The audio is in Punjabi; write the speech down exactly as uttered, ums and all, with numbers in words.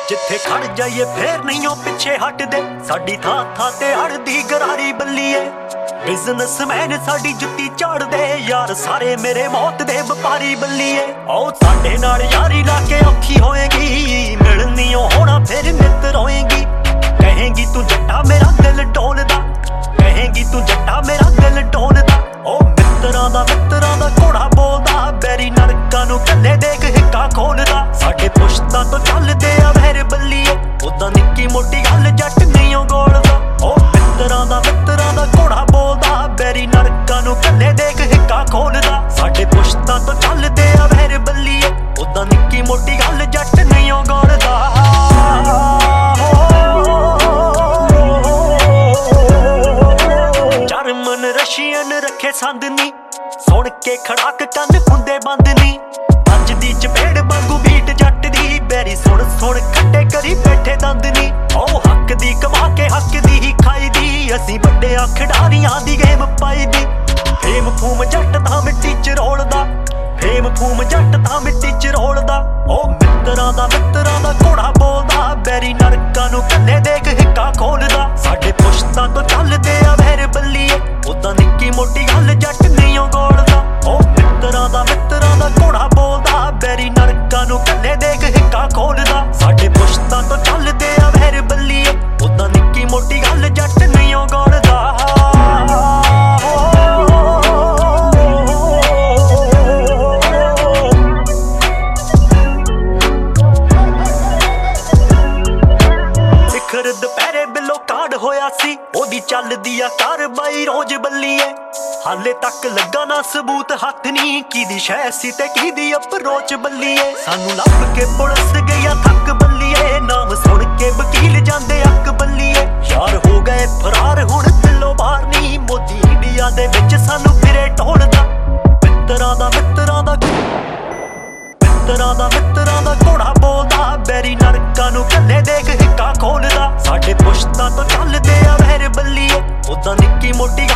ਜਿੱਥੇ ਖੜ ਜਾਈਏ ਫੇਰ ਨਹੀਂ ਉਹ ਪਿੱਛੇ ਹਟਦੇ, ਸਾਡੀ ਥਾਂ ਥਾਂ ਤੇ ਅੜਦੀ ਗਰਾਰੀ ਬੱਲੀਏ। ਬਿਜ਼ਨਸਮੈਨ ਸਾਡੀ ਜੁੱਤੀ ਝਾੜਦੇ, ਯਾਰ ਸਾਰੇ ਮੇਰੇ ਮੌਤ ਦੇ ਵਪਾਰੀ ਬੱਲੀਏ। ਉਹ ਸਾਡੇ ਨਾਲ ਯਾਰੀ ਲਾ ਕੇ ਔਖੀ ਹੋਏਗੀ, ਮਿਲਣੀ ਉਹ ਹੋਣਾ ਫਿਰ ਨਿੱਤ ਰੋਏਗੀ। ਕਹੇਂਗੀ ਤੂੰ ਜੱਟਾ ਮੇਰਾ ਦਿਲ ਡੋਲਦਾ, ਕਹੇਂਗੀ ਤੂੰ ਜੱਟਾ ਮੇਰਾ ਦਿਲ ਡੋਲਦਾ। ਉਹ ਮਿੱਤਰਾਂ ਦਾ ਮਿੱਤਰਾਂ ਦਾ ਘੋੜਾ ਬੋਲਦਾ, ਬੈਰੀ ਨਰਕਾਂ ਨੂੰ ਕੱਲੇ ਦੇਖ ਹਿੱਕਾ ਖੋਲਦਾ। ਸਾਡੇ ਪੁਸ਼ਤਾਂ ਤੋਂ ਚੱਲਦੇ ਆ ਵਹਿਰ ਬੱਲੀਏ, ਉਦਾਂ ਨਿੱਕੀ ਮੋਟੀ ਗੱਲ ਜੱਟ ਨਹੀਂ ਉਹ ਗੋਲਦਾ। ਉਹ ਮਿੱਤਰਾਂ ਦਾ ਮਿੱਤਰਾਂ ਦਾ ਘੋੜਾ ਬੋਲਦਾ, ਬੈਰੀ ਨਰਕਾਂ ਨੂੰ ਕੱਲੇ ਦੇਖ ਹਿੱਕਾ ਖੋਲਦਾ। ਸਾਡੇ ਪੁਸ਼ਤਾਂ ਤੋਂ ਚੱਲਦੇ ਆ ਵਹਿਰ ਬੱਲੀਏ, ਉਦਾਂ ਨਿੱਕੀ ਮੋਟੀ ਗੱਲ ਜੱਟ ਨਹੀਂ ਉਹ ਗੋਲਦਾ। ਜਰਮਨ ਰਸ਼ੀਅਨ ਰੱਖੇ ਸੰਦ ਨੀ, ਸੁਣ ਕੇ ਖੜਾਕ ਕੰਨ ਹੁੰਦੇ ਬੰਦ ਨੀ। ਅੱਜ ਦੀ ਚਪੇੜ ਵਾਂਗੂ ਬੀਟ ਜੱਟ ਦੀ, ਬੈਰੀ ਸੁਣ ਸੁਣ ਖੱਟੇ ਕਰੀ ਬੈਠੇ ਦੰਦ ਨੀ। ਉਹ ਹੱਕ ਦੀ ਕਮਾ ਕੇ ਹੱਕ ਦੀ ਹੀ ਖਾਈ ਦੀ, ਅਸੀਂ ਵੱਡਿਆਂ ਖਿਡਾਰੀਆਂ ਦੀ ਗੇਮ ਪਾਈ ਦੀ। ਫੇਮ ਫੂਮ ਜੱਟ ਤਾਂ ਮਿੱਟੀ ਚ ਰੋਲਦਾ, ਫੇਮ ਫੂਮ ਜੱਟ ਤਾਂ ਮਿੱਟੀ ਚ ਰੋਲਦਾ। ਉਹ ਮਿੱਤਰਾਂ ਦਾ ਮਿੱਤਰਾਂ ਦਾ ਘੋੜਾ ਬੋਲਦਾ, ਬੈਰੀ ਨਰਕਾਂ ਨੂੰ ਕੱਲੇ ਦੇਖ ਹਿੱਕਾ ਖੋਲਦਾ। ਸਾਡੇ ਪੁਸ਼ਤਾਂ ਤੋਂ ਚੱਲਦੇ ਆ ਵਹਿਰ ਬੱਲੀਏ, ਉਦਾਂ ਨਿੱਕੀ ਮੋਟੀ ਗੱਲ ਜੱਟ ਨਹੀਂ ਉਹ ਗੋਲਦਾ। ਉਹ ਮਿੱਤਰਾਂ ਦਾ ਮਿੱਤਰਾਂ ਦਾ ਘੋੜਾ ਬੋਲਦਾ, ਬੈਰੀ ਨਰਕਾਂ ਨੂੰ ਕੱਲੇ ਦੇਖ ਹਿੱਕਾ ਖੋਲਦਾ। ਸਾਡੇ ਪੁਸ਼ਤਾਂ ਤੋਂ ਚੱਲਦੇ ਆ ਵਹਿਰ ਬੱਲੀਏ, ਉਦਾਂ ਨਿੱਕੀ ਮੋਟੀ ਗੱਲ ਜੱਟ ਨਹੀਂ ਉਹ ਗੋਲਦਾ। ਸਿਖਰ ਦੁਪਹਿਰੇ ਬਿੱਲੋ ਕਾਂਡ ਹੋਇਆ ਸੀ, ਉਹਦੀ ਚੱਲਦੀ ਆ ਕਾਰਵਾਈ ਰੋਜ਼ ਬੱਲੀਏ। ਹਾਲੇ ਤੱਕ ਲੱਗਾ ਨਾ ਸਬੂਤ ਹੱਥ ਨੀ, ਕਿਹਦੀ ਸ਼ੈ ਸੀ ਤੇ ਕਿਹਦੀ ਅਪਰੋਚ ਬੱਲੀਏ। ਸਾਨੂੰ ਲੱਭ ਕੇ ਪੁਲਿਸ ਗਈਆ ਥੱਕ ਬੱਲੀਏ, ਨਾਮ ਸੁਣ ਕੇ ਵਕੀਲ ਜਾਂਦੇ ਅੱਕ ਬੱਲੀਏ। ਯਾਰ ਹੋ ਗਏ ਫਰਾਰ ਹੁਣ ਦਿਲੋਂ ਬਾਹਰ ਨੀ, ਮੋਦੀ ਇੰਡੀਆ ਦੇ ਵਿੱਚ ਸਾਨੂੰ ਫਿਰੇ ਢੋਲਦਾ। ਮਿੱਤਰਾਂ ਦਾ ਮਿੱਤਰਾਂ ਦਾ ਮਿੱਤਰਾਂ ਦਾ ਮਿੱਤਰਾਂ ਦਾ ਘੋੜਾ ਬੋਲਦਾ, ਬੈਰੀ ਨਰਕਾਂ ਨੂੰ ਕੱਲੇ ਦੇਖ ਹਿੱਕਾ ਖੋਲਦਾ। ਸਾਡੇ ਪੁਸ਼ਤਾਂ ਤੋਂ ਚੱਲਦੇ ਆ ਵਹਿਰ ਬੱਲੀਏ, ਉਦਾਂ ਨਿੱਕੀ ਮੋਟੀ